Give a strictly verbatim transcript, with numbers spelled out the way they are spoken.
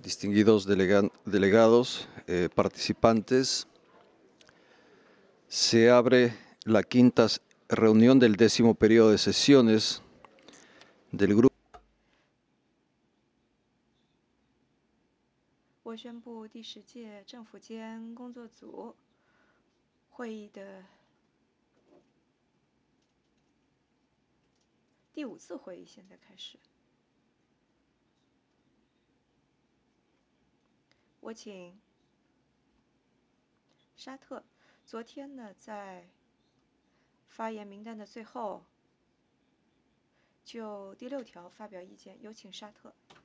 distinguidos delega- delegados, eh, participantes, se abre la quinta s- reunión del décimo periodo de sesiones del Grupo 我宣布第十届政府间工作组会议的第五次会议现在开始。我请沙特，昨天呢在发言名单的最后就第六条发表意见，有请沙特。